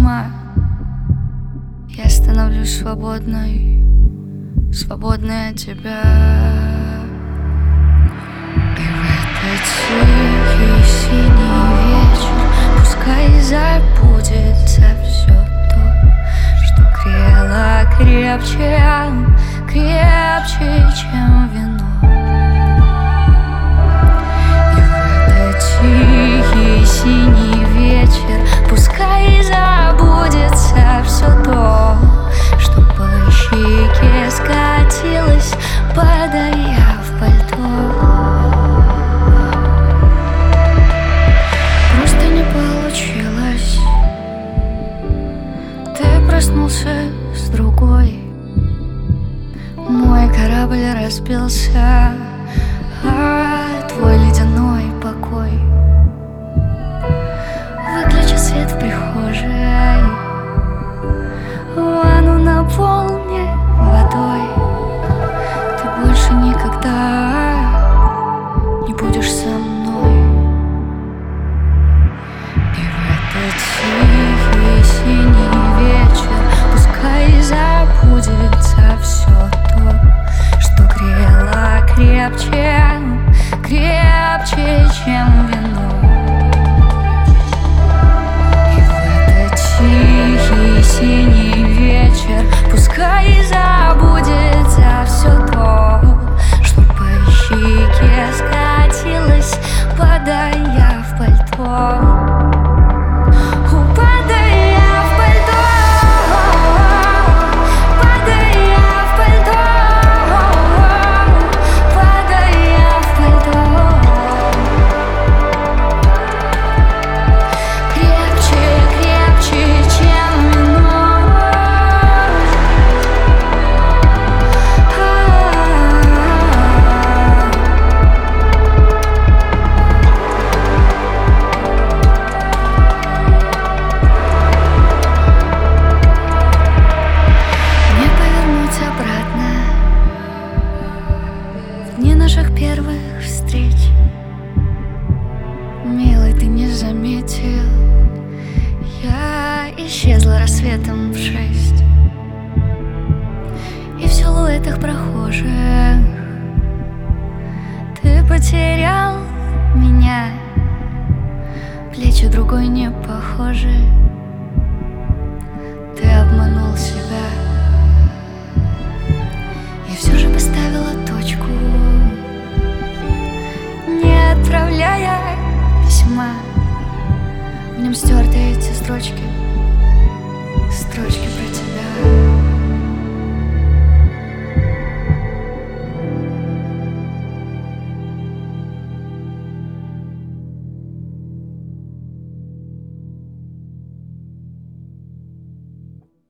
сама. Я становлюсь свободной, свободной от тебя. И в этот тихий синий вечер пускай забудется все то, что грело крепче, крепче, чем вино. И в этот тихий синий вечер пускай забудется все то, что по щеке скатилось, падая в пальто. Просто не получилось. Ты проснулся с другой. Мой корабль разбился, а твой ледяной покой. Выключи свет в прихожей, ванну наполни водой. Ты больше никогда не будешь со мной. И в этот тихий синий вечер пускай забудется все то, что грело крепче, крепче, чем вино. И в этот тихий синий вечер пускай забудется все то, что по щеке скатилось, падая в пальто. Дни наших первых встреч, милый, ты не заметил, я исчезла рассветом в 6. И в силуэтах прохожих ты потерял меня. Плечи другой не похожи, ты обманул себя. И все же поставила точку, отправляя письма. В нем стерты эти строчки.